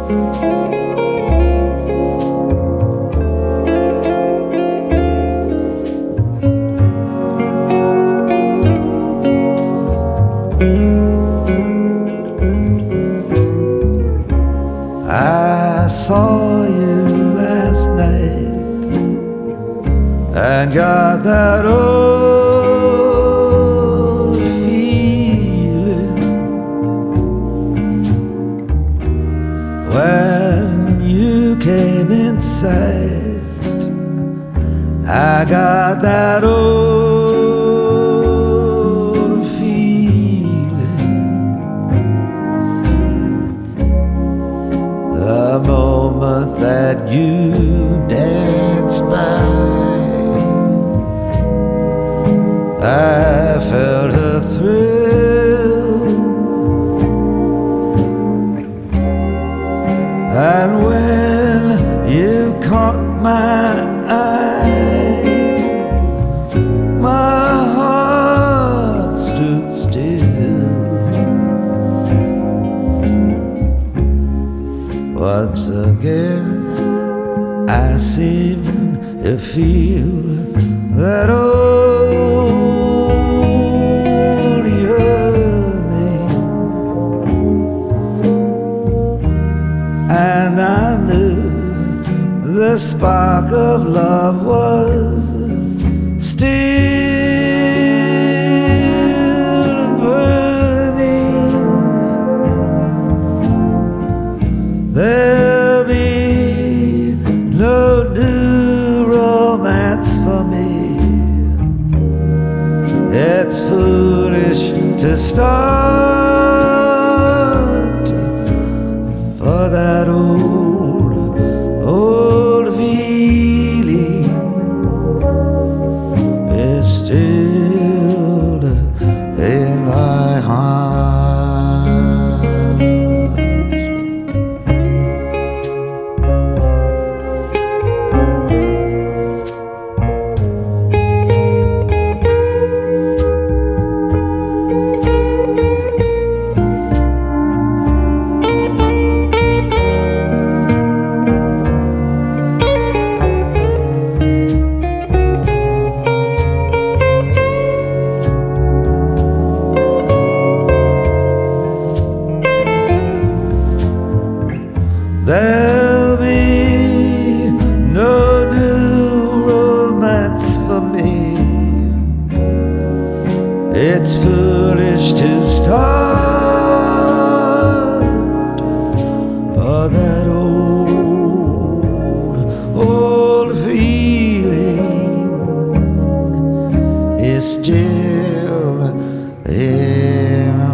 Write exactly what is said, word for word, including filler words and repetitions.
I saw you last night and got that old feeling when you came inside. I got that old feeling the moment that you danced by. I felt a thrill, and when you caught my eye, my heart stood still. Once again I seem to feel that old yearning, and I knew the spark of love was still burning. There'll be no new romance for me. It's foolish to start, for that old, old feeling is still in my heart. There'll be no new romance for me. It's foolish to start, for that old, old feeling is still in